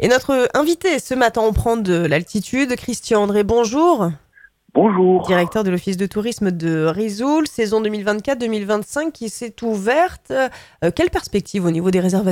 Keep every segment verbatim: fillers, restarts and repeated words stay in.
Et notre invité ce matin, on prend de l'altitude. Christian André, bonjour. Bonjour. Directeur de l'Office de tourisme de Risoul, saison deux mille vingt-quatre deux mille vingt-cinq qui s'est ouverte. Euh, quelle perspective au niveau des réservations ?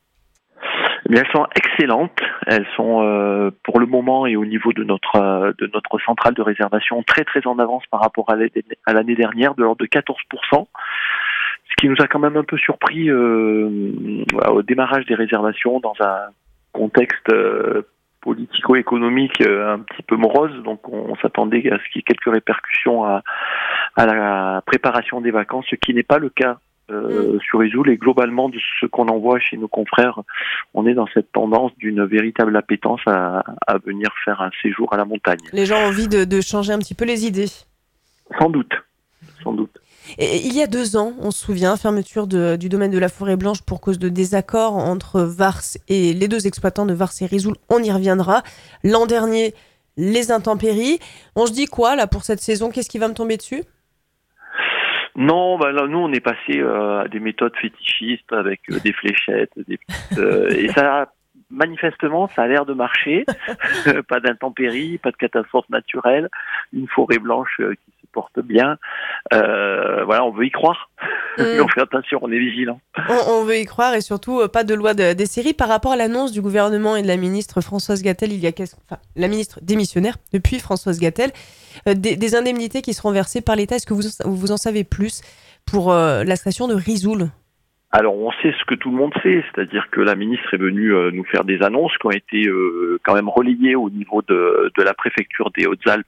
Eh bien, elles sont excellentes. Elles sont euh, pour le moment et au niveau de notre euh, de notre centrale de réservation très très en avance par rapport à l'année, à l'année dernière, de l'ordre de quatorze pour cent. Ce qui nous a quand même un peu surpris euh, au démarrage des réservations dans un contexte euh, politico-économique euh, un petit peu morose. Donc on, on s'attendait à ce qu'il y ait quelques répercussions à, à la préparation des vacances, ce qui n'est pas le cas euh, sur Risoul. Et globalement, de ce qu'on en voit chez nos confrères, on est dans cette tendance d'une véritable appétence à, à venir faire un séjour à la montagne. Les gens ont envie de, de changer un petit peu les idées. Sans doute, sans doute. Et il y a deux ans, on se souvient, fermeture de, du domaine de la Forêt Blanche pour cause de désaccords entre Vars et les deux exploitants de Vars et Risoul. On y reviendra. L'an dernier, les intempéries. On se dit quoi là pour cette saison ? Qu'est-ce qui va me tomber dessus ? Non, bah là, nous on est passé euh, à des méthodes fétichistes avec euh, des fléchettes, des petites, euh, et ça manifestement ça a l'air de marcher. Pas d'intempéries, pas de catastrophe naturelle, une forêt blanche euh, qui se porte bien. Euh, voilà, on veut y croire. Mmh. Mais on fait attention, on est vigilant. On, on veut y croire et surtout euh, pas de loi de, des séries par rapport à l'annonce du gouvernement et de la ministre Françoise Gatel, il y a enfin, la ministre démissionnaire depuis Françoise Gatel, euh, des, des indemnités qui seront versées par l'État. Est-ce que vous, vous en savez plus pour euh, la station de Risoul ? Alors on sait ce que tout le monde sait, c'est-à-dire que la ministre est venue euh, nous faire des annonces qui ont été euh, quand même relayées au niveau de, de la préfecture des Hautes-Alpes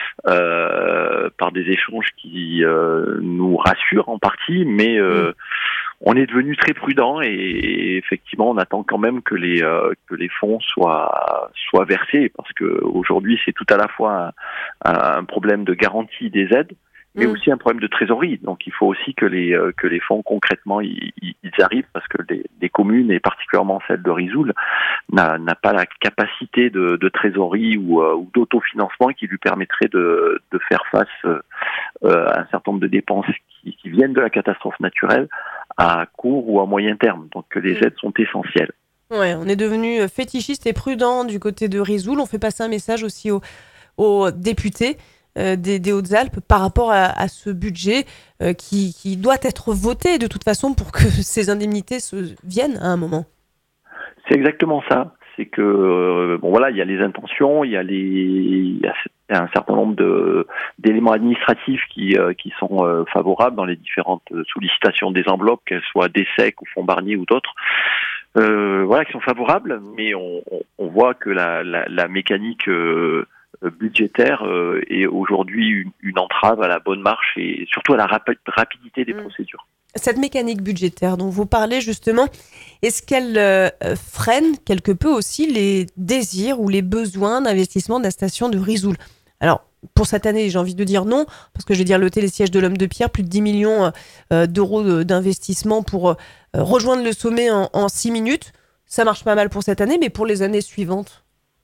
euh, par des échanges qui euh, nous rassurent en partie, mais euh, mmh. on est devenu très prudent et, et effectivement on attend quand même que les euh, que les fonds soient soient versés parce que aujourd'hui c'est tout à la fois un, un problème de garantie des aides, mais mmh. aussi un problème de trésorerie. Donc il faut aussi que les euh, que les fonds concrètement ils, ils arrivent parce que les, les communes et particulièrement celle de Risoul n'a, n'a pas la capacité de, de trésorerie ou, euh, ou d'autofinancement qui lui permettrait de, de faire face euh, à un certain nombre de dépenses qui, qui viennent de la catastrophe naturelle à court ou à moyen terme. Donc les mmh. aides sont essentielles. Ouais, on est devenu fétichiste et prudent du côté de Risoul. On fait passer un message aussi aux, aux députés euh, des, des Hautes-Alpes par rapport à, à ce budget euh, qui, qui doit être voté de toute façon pour que ces indemnités se viennent à un moment. C'est exactement ça. C'est que euh, bon voilà, il y a les intentions, il y a les, il y a un certain nombre de d'éléments administratifs qui euh, qui sont euh, favorables dans les différentes sollicitations des enveloppes, qu'elles soient D S E C ou fonds Barnier ou d'autres. Euh, voilà, qui sont favorables, mais on, on, on voit que la, la, la mécanique euh, budgétaire euh, est aujourd'hui une, une entrave à la bonne marche et surtout à la rap- rapidité des mmh. procédures. Cette mécanique budgétaire dont vous parlez justement, est-ce qu'elle euh, freine quelque peu aussi les désirs ou les besoins d'investissement de la station de Risoul ? Alors, pour cette année, j'ai envie de dire non, parce que je vais dire le télésiège de l'Homme de Pierre, plus de dix millions euh, d'euros d'investissement pour euh, rejoindre le sommet en, en six minutes. Ça marche pas mal pour cette année, mais pour les années suivantes ?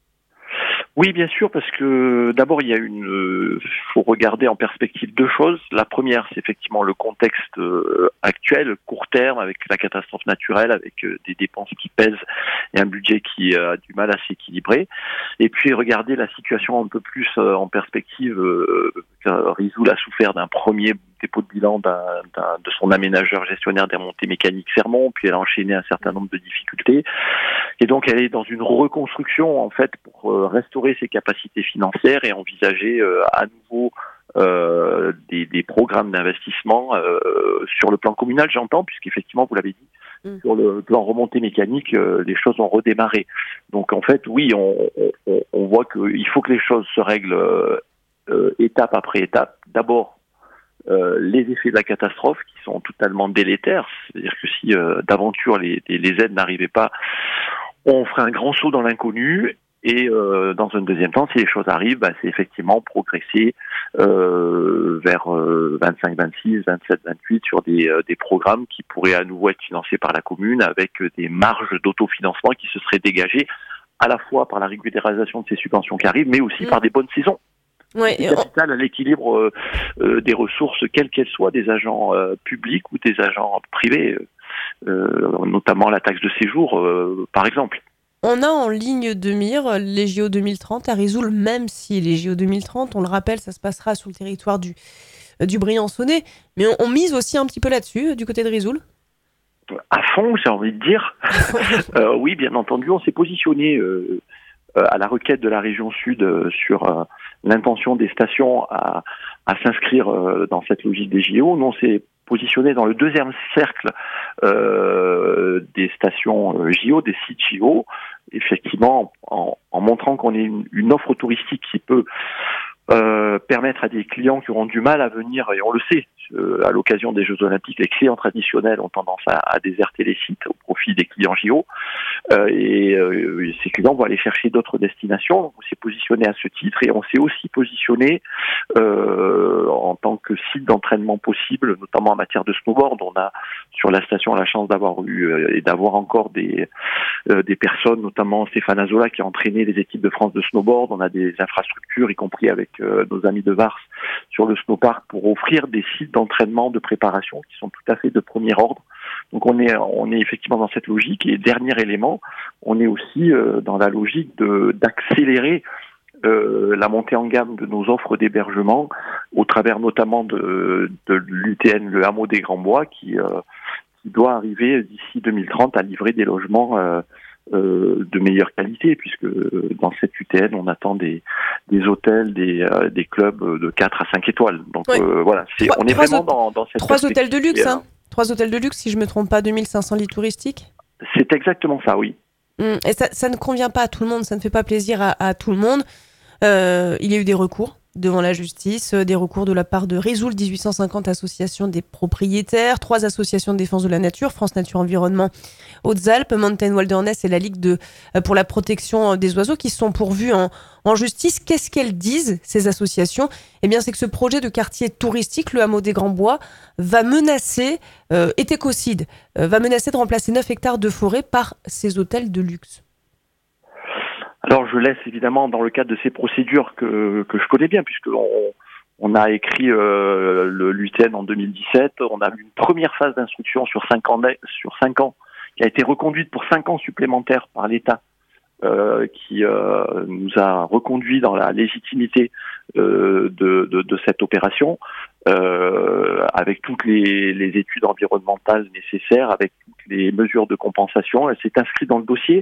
Oui, bien sûr, parce que d'abord, il y a une, euh, faut regarder en perspective deux choses. La première, c'est effectivement le contexte euh, actuel, court terme, avec la catastrophe naturelle, avec euh, des dépenses qui pèsent et un budget qui euh, a du mal à s'équilibrer. Et puis regarder la situation un peu plus euh, en perspective. Euh, Risoul a souffert d'un premier dépôt de bilan d'un, d'un, de son aménageur gestionnaire des remontées mécaniques Sermon, puis elle a enchaîné un certain nombre de difficultés. Et donc elle est dans une reconstruction en fait pour euh, restaurer ses capacités financières et envisager euh, à nouveau euh, des, des programmes d'investissement euh, sur le plan communal, j'entends, puisqu'effectivement, vous l'avez dit, mmh. sur le plan remontée mécanique, euh, les choses ont redémarré. Donc en fait, oui, on, on, on voit qu'il faut que les choses se règlent euh, euh, étape après étape. D'abord, Euh, les effets de la catastrophe qui sont totalement délétères, c'est-à-dire que si euh, d'aventure les, les, les aides n'arrivaient pas, on ferait un grand saut dans l'inconnu et euh, dans un deuxième temps, si les choses arrivent, bah, c'est effectivement progresser euh, vers euh, vingt-cinq, vingt-six, vingt-sept, vingt-huit sur des, euh, des programmes qui pourraient à nouveau être financés par la commune avec des marges d'autofinancement qui se seraient dégagées à la fois par la régularisation de ces subventions qui arrivent, mais aussi mmh. par des bonnes saisons. Ouais, c'est capital à l'équilibre euh, euh, des ressources, quelles qu'elles soient, des agents euh, publics ou des agents privés, euh, notamment la taxe de séjour, euh, par exemple. On a en ligne de mire les J O deux mille trente à Risoul, même si les J O deux mille trente, on le rappelle, ça se passera sur le territoire du, du Briançonnais. Mais on, on mise aussi un petit peu là-dessus, du côté de Risoul. À fond, j'ai envie de dire. euh, oui, bien entendu, on s'est positionné euh, à la requête de la région Sud euh, sur euh, l'intention des stations à, à s'inscrire euh, dans cette logique des J O. Nous, on s'est positionné dans le deuxième cercle euh, des stations euh, J O, des sites J O, effectivement en, en montrant qu'on est une, une offre touristique qui peut Euh, permettre à des clients qui auront du mal à venir, et on le sait, euh, à l'occasion des Jeux Olympiques, les clients traditionnels ont tendance à, à déserter les sites au profit des clients J O, euh, et euh, ces clients vont aller chercher d'autres destinations. Donc on s'est positionné à ce titre, et on s'est aussi positionné euh, en tant que site d'entraînement possible, notamment en matière de snowboard. On a sur la station la chance d'avoir eu euh, et d'avoir encore des euh, des personnes, notamment Stéphane Azola qui a entraîné les équipes de France de snowboard. On a des infrastructures, y compris avec euh, nos amis de Vars sur le snowpark, pour offrir des sites d'entraînement, de préparation qui sont tout à fait de premier ordre. Donc on est on est effectivement dans cette logique. Et dernier élément, on est aussi euh, dans la logique de d'accélérer Euh, la montée en gamme de nos offres d'hébergement au travers notamment de, de l'U T N, le hameau des Grands Bois, qui, euh, qui doit arriver d'ici deux mille trente à livrer des logements euh, euh, de meilleure qualité, puisque dans cette U T N, on attend des, des hôtels, des, euh, des clubs de quatre à cinq étoiles. Donc Oui. euh, voilà, c'est, Trois, on est trois vraiment hôte- dans, dans cette trois hôtels de luxe, perspective. hein. Trois hôtels de luxe, si je ne me trompe pas, deux mille cinq cents lits touristiques. C'est exactement ça, oui. Hum, Et ça, ça ne convient pas à tout le monde, ça ne fait pas plaisir à, à tout le monde. Euh, il y a eu des recours devant la justice, euh, des recours de la part de Risoul dix-huit cent cinquante, association des propriétaires, trois associations de défense de la nature, France Nature Environnement Hautes-Alpes, Mountain Wilderness et la Ligue de, euh, pour la protection des oiseaux, qui sont pourvues en, en justice. Qu'est-ce qu'elles disent, ces associations ? Eh bien, c'est que ce projet de quartier touristique, le hameau des Grands Bois, va menacer, euh, est écocide, euh, va menacer de remplacer neuf hectares de forêt par ces hôtels de luxe. Alors je laisse évidemment dans le cadre de ces procédures que, que je connais bien, puisque on, on a écrit euh, le, l'U T N en deux mille dix-sept, on a eu une première phase d'instruction sur cinq ans, sur cinq ans qui a été reconduite pour cinq ans supplémentaires par l'État, euh, qui euh, nous a reconduit dans la légitimité euh, de, de, de cette opération, euh, avec toutes les, les études environnementales nécessaires, avec toutes les mesures de compensation. Elle s'est inscrite dans le dossier.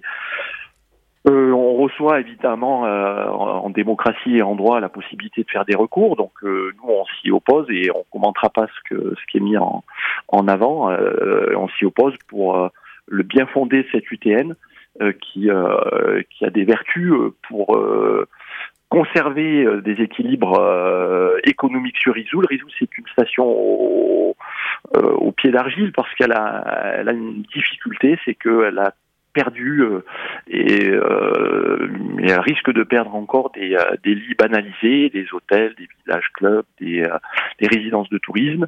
Euh, on reçoit évidemment euh, en, en démocratie et en droit la possibilité de faire des recours, donc euh, nous on s'y oppose et on commentera pas ce que ce qui est mis en, en avant. Euh, on s'y oppose pour euh, le bien fondé de cette U T N euh, qui euh, qui a des vertus pour euh, conserver euh, des équilibres euh, économiques sur Risoul. Risoul, c'est une station au, euh, au pied d'argile parce qu'elle a elle a une difficulté, c'est qu'elle a perdu euh, et, euh, et elle risque de perdre encore des, euh, des lits banalisés, des hôtels, des villages clubs, des, euh, des résidences de tourisme.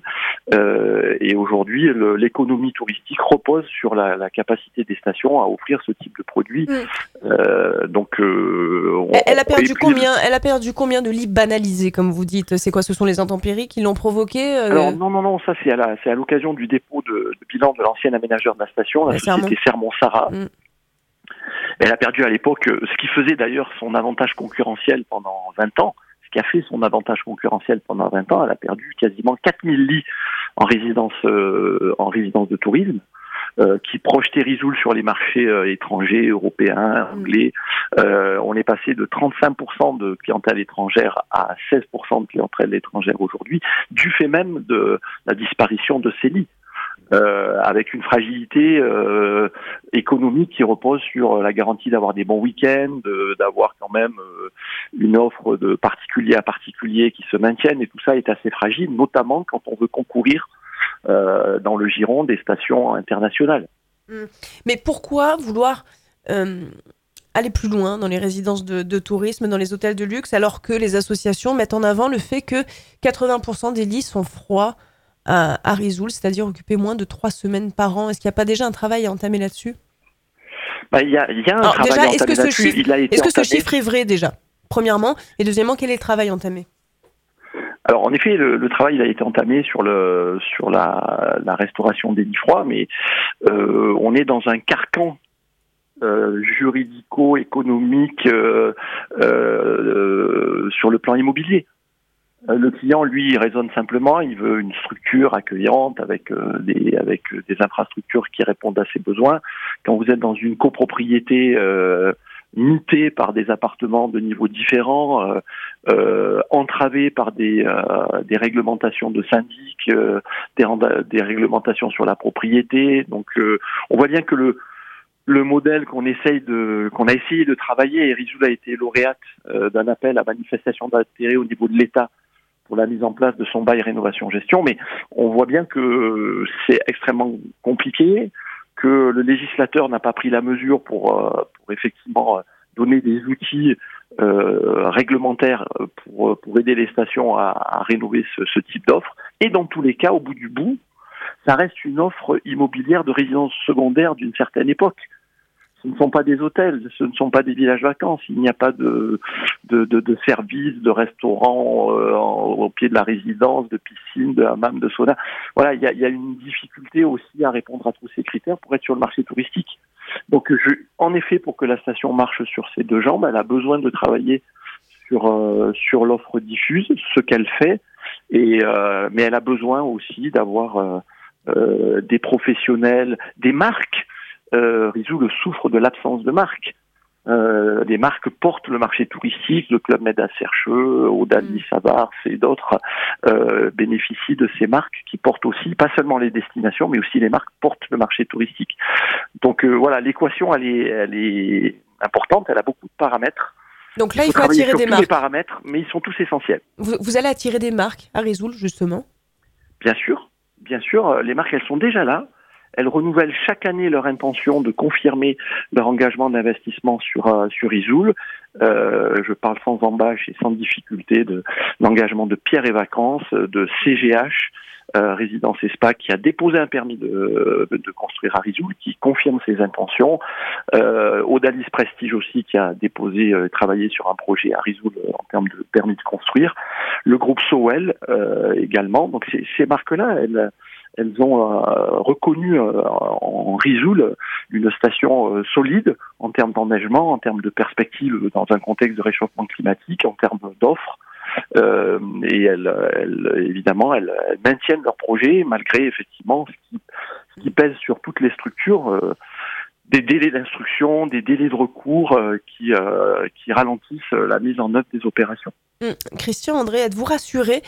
Euh, et aujourd'hui, le, l'économie touristique repose sur la, la capacité des stations à offrir ce type de produit. Mmh. Euh, donc, euh, on, Elle a perdu puis, combien Elle a perdu combien de lits banalisés, comme vous dites ? C'est quoi ? Ce sont les intempéries qui l'ont provoqué euh... Alors non, non, non, ça c'est à, la, c'est à l'occasion du dépôt de, de bilan de l'ancien aménageur de la station, la, la société Sermon-Sara. Mmh. Elle a perdu à l'époque, ce qui faisait d'ailleurs son avantage concurrentiel pendant vingt ans, ce qui a fait son avantage concurrentiel pendant vingt ans, elle a perdu quasiment quatre mille lits en résidence, euh, en résidence de tourisme, euh, qui projetait Risoul sur les marchés euh, étrangers, européens, anglais. Euh, on est passé de trente-cinq pour cent de clientèle étrangère à seize pour cent de clientèle étrangère aujourd'hui, du fait même de la disparition de ces lits. Euh, avec une fragilité euh, économique qui repose sur la garantie d'avoir des bons week-ends, de, d'avoir quand même euh, une offre de particulier à particulier qui se maintienne, et tout ça est assez fragile, notamment quand on veut concourir euh, dans le giron des stations internationales. Mais pourquoi vouloir euh, aller plus loin dans les résidences de, de tourisme, dans les hôtels de luxe, alors que les associations mettent en avant le fait que quatre-vingts pour cent des lits sont froids à, à Risoul, c'est-à-dire occupés moins de trois semaines par an. Est-ce qu'il n'y a pas déjà un travail à entamer là-dessus ? Bah, il y a, il y a un Alors, travail déjà, entamé est-ce que, ce là-dessus. chiffre, Il a été est-ce que ce entamé. chiffre est vrai déjà, premièrement ? Et deuxièmement, quel est le travail entamé ? Alors en effet, le, le travail il a été entamé sur le sur la, la restauration des lits froids, mais euh, on est dans un carcan euh, juridico-économiques euh, euh, sur le plan immobilier. Le client, lui, il raisonne simplement, il veut une structure accueillante avec euh, des avec des infrastructures qui répondent à ses besoins. Quand vous êtes dans une copropriété euh, mitée par des appartements de niveaux différents, euh, euh, entravés par des euh, des réglementations de syndic, euh, des, des réglementations sur la propriété, donc euh, on voit bien que le le modèle qu'on essaye de, qu'on a essayé de travailler, et Risoul a été lauréate euh, d'un appel à manifestation d'intérêt au niveau de l'État pour la mise en place de son bail rénovation-gestion, mais on voit bien que c'est extrêmement compliqué, que le législateur n'a pas pris la mesure pour, euh, pour effectivement donner des outils euh, réglementaires pour, pour aider les stations à, à rénover ce, ce type d'offre. Et dans tous les cas, au bout du bout, ça reste une offre immobilière de résidence secondaire d'une certaine époque. Ce ne sont pas des hôtels, ce ne sont pas des villages vacances. Il n'y a pas de de, de, de services, de restaurants euh, au pied de la résidence, de piscine, de hammam, de sauna. Voilà, il y a, il y a une difficulté aussi à répondre à tous ces critères pour être sur le marché touristique. Donc, je, en effet, pour que la station marche sur ses deux jambes, elle a besoin de travailler sur euh, sur l'offre diffuse, ce qu'elle fait, et euh, mais elle a besoin aussi d'avoir euh, euh, des professionnels, des marques. Euh, Risoul souffre de l'absence de marques. Euh, les marques portent le marché touristique, le Club Med à Sercheux, Audalis à Vars et d'autres euh, bénéficient de ces marques qui portent aussi, pas seulement les destinations, mais aussi les marques portent le marché touristique. Donc euh, voilà, l'équation elle est, elle est importante, elle a beaucoup de paramètres. Donc là, il faut, il faut attirer des marques. Les paramètres, mais ils sont tous essentiels. Vous, vous allez attirer des marques à Risoul, justement ? Bien sûr, bien sûr, les marques elles sont déjà là. Elles renouvellent chaque année leur intention de confirmer leur engagement d'investissement sur euh, sur Risoul. Euh, je parle sans embâche et sans difficulté de l'engagement de Pierre et Vacances, de C G H, euh, Résidence et Spa, qui a déposé un permis de, de, de construire à Risoul, qui confirme ses intentions. Euh, Audalis Prestige aussi, qui a déposé, euh, travaillé sur un projet à Risoul euh, en termes de permis de construire. Le groupe Sowell euh, également. Donc ces, ces marques-là, elles Elles ont euh, reconnu euh, en Risoul une station euh, solide en termes d'engagement, en termes de perspectives dans un contexte de réchauffement climatique, en termes d'offres. Euh, et elles, elles, évidemment, elles, elles maintiennent leur projet malgré effectivement ce qui, ce qui pèse sur toutes les structures, euh, des délais d'instruction, des délais de recours euh, qui, euh, qui ralentissent la mise en œuvre des opérations. Hum, Christian, André, êtes-vous rassuré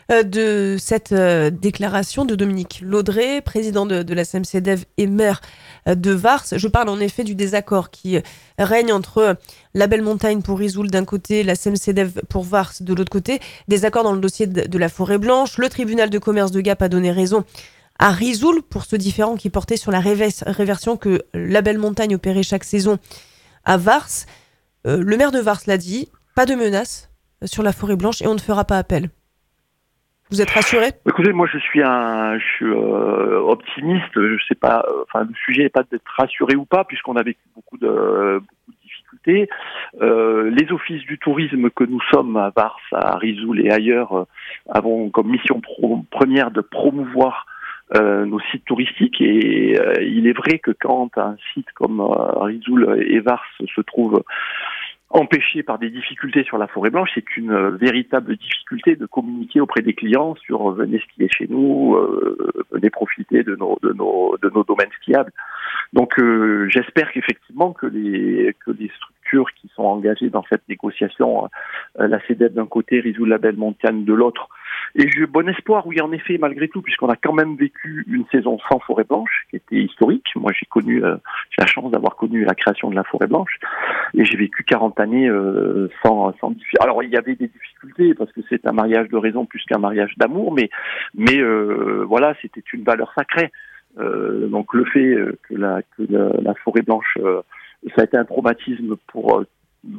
de cette euh, déclaration de Dominique Laudré, président de, de la S M C D E V et maire de Vars? Je parle en effet du désaccord qui règne entre la Belle Montagne pour Risoul d'un côté, la S M C D E V pour Vars de l'autre côté. Désaccord dans le dossier de, de la Forêt Blanche. Le tribunal de commerce de Gap a donné raison à Risoul pour ce différend qui portait sur la révers- réversion que la Belle Montagne opérait chaque saison à Vars. Euh, le maire de Vars l'a dit, pas de menace sur la Forêt Blanche et on ne fera pas appel. Vous êtes rassuré ? Écoutez, moi je suis un, je suis euh, optimiste. Je sais pas. Euh, enfin, le sujet n'est pas d'être rassuré ou pas, puisqu'on a vécu beaucoup de, euh, beaucoup de difficultés. Euh, les offices du tourisme que nous sommes à Vars, à Risoul et ailleurs, euh, avons comme mission pro- première de promouvoir euh, nos sites touristiques. Et euh, il est vrai que quand un site comme euh, Risoul et Vars se trouve empêché par des difficultés sur la Forêt Blanche, c'est une euh, véritable difficulté de communiquer auprès des clients sur euh, venez skier chez nous, euh, venez profiter de nos de nos de nos domaines skiables. Donc euh, j'espère qu'effectivement que les que les structures qui sont engagées dans cette négociation, euh, la C D E V d'un côté, Risoul la Belle Montagne de l'autre. Et j'ai bon espoir, oui, en effet, malgré tout, puisqu'on a quand même vécu une saison sans Forêt Blanche, qui était historique. Moi, j'ai connu, euh, j'ai la chance d'avoir connu la création de la Forêt Blanche, et j'ai vécu quarante années euh, sans, sans difficulté. Alors, il y avait des difficultés, parce que c'est un mariage de raison plus qu'un mariage d'amour, mais, mais euh, voilà, c'était une valeur sacrée. Euh, donc, le fait que la, que la, la Forêt Blanche, euh, ça a été un traumatisme pour euh,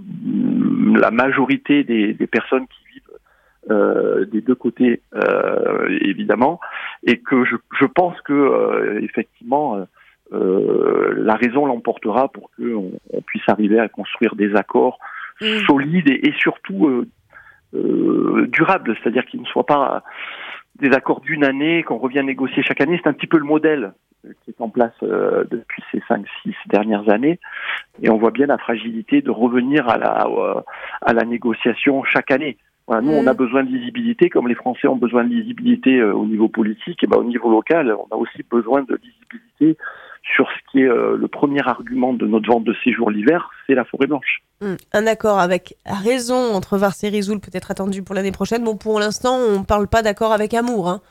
la majorité des, des personnes qui vivent Euh, des deux côtés, euh, évidemment, et que je, je pense que euh, effectivement euh, la raison l'emportera pour qu'on on puisse arriver à construire des accords mmh. solides et, et surtout euh, euh, durables, c'est-à-dire qu'ils ne soient pas des accords d'une année qu'on revient négocier chaque année. C'est un petit peu le modèle qui est en place euh, depuis ces cinq six dernières années. Et on voit bien la fragilité de revenir à la, euh, à la négociation chaque année. Voilà, nous, mmh. on a besoin de lisibilité, comme les Français ont besoin de lisibilité euh, au niveau politique, et ben, au niveau local, on a aussi besoin de lisibilité sur ce qui est euh, le premier argument de notre vente de séjour l'hiver, c'est la forêt blanche. Mmh. Un accord avec raison entre Vars et Risoul peut être attendu pour l'année prochaine. Bon, pour l'instant, on ne parle pas d'accord avec amour. Hein.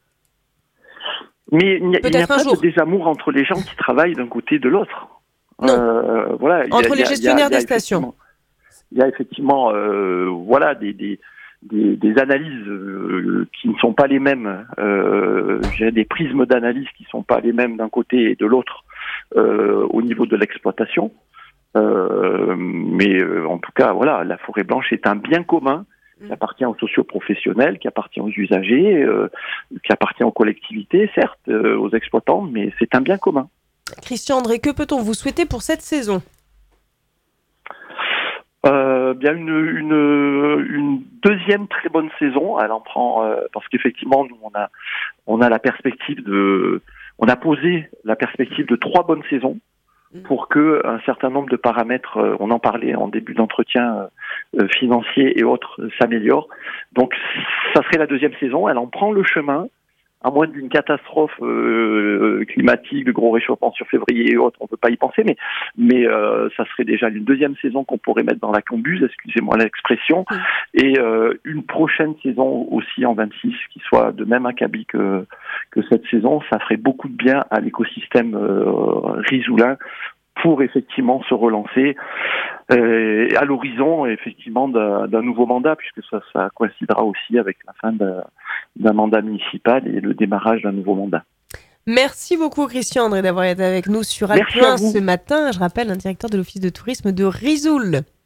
Mais il n'y a, il n'y a pas jour. de désamour entre les gens qui travaillent d'un côté et de l'autre. Non. Euh, voilà, entre a, les a, gestionnaires a, a, des stations. Il y a effectivement euh, voilà, des, des, des, des analyses euh, qui ne sont pas les mêmes, euh, j'ai des prismes d'analyse qui ne sont pas les mêmes d'un côté et de l'autre euh, au niveau de l'exploitation. Euh, mais euh, en tout cas, voilà, la forêt blanche est un bien commun qui appartient aux socioprofessionnels, qui appartient aux usagers, euh, qui appartient aux collectivités, certes, euh, aux exploitants, mais c'est un bien commun. Christian André, que peut-on vous souhaiter pour cette saison ? Euh, bien une, une, une deuxième très bonne saison. Elle en prend euh, parce qu'effectivement, nous on a on a la perspective de, on a posé la perspective de trois bonnes saisons pour que un certain nombre de paramètres, euh, on en parlait en début d'entretien, euh, financiers et autres, euh, s'améliorent. Donc, ça serait la deuxième saison. Elle en prend le chemin. À moins d'une catastrophe euh, climatique, de gros réchauffement sur février et autres, on ne peut pas y penser, mais, mais euh, ça serait déjà une deuxième saison qu'on pourrait mettre dans la cambuse, excusez-moi l'expression, oui. et euh, une prochaine saison aussi en vingt-six, qui soit de même acabit que, que cette saison, ça ferait beaucoup de bien à l'écosystème euh, risoulin pour effectivement se relancer euh, à l'horizon effectivement d'un, d'un nouveau mandat, puisque ça, ça coïncidera aussi avec la fin de, d'un mandat municipal et le démarrage d'un nouveau mandat. Merci beaucoup Christian André d'avoir été avec nous sur Alpin ce matin. Je rappelle, un directeur de l'Office de tourisme de Risoul.